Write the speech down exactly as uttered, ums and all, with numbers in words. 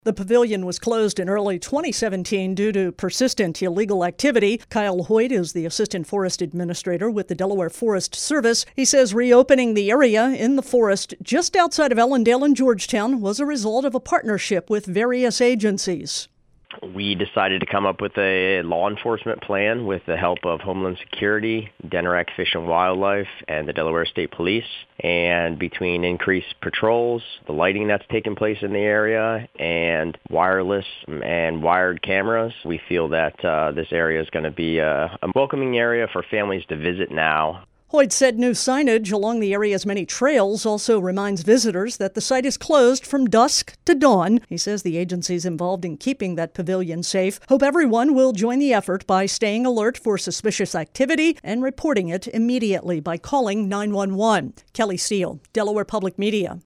The pavilion was closed in early twenty seventeen due to persistent illegal activity. Kyle Hoyt is the assistant forest administrator with the Delaware Forest Service. He says reopening the area in the forest just outside of Ellendale and Georgetown was a result of a partnership with various agencies. We decided to come up with a law enforcement plan with the help of Homeland Security, Denorac Fish and Wildlife, and the Delaware State Police. And between increased patrols, the lighting that's taken place in the area, and wireless and wired cameras, we feel that uh, this area is going to be a, a welcoming area for families to visit now. Hoyt said new signage along the area's many trails also reminds visitors that the site is closed from dusk to dawn. He says the agencies involved in keeping that pavilion safe hope everyone will join the effort by staying alert for suspicious activity and reporting it immediately by calling nine one one. Kelly Steele, Delaware Public Media.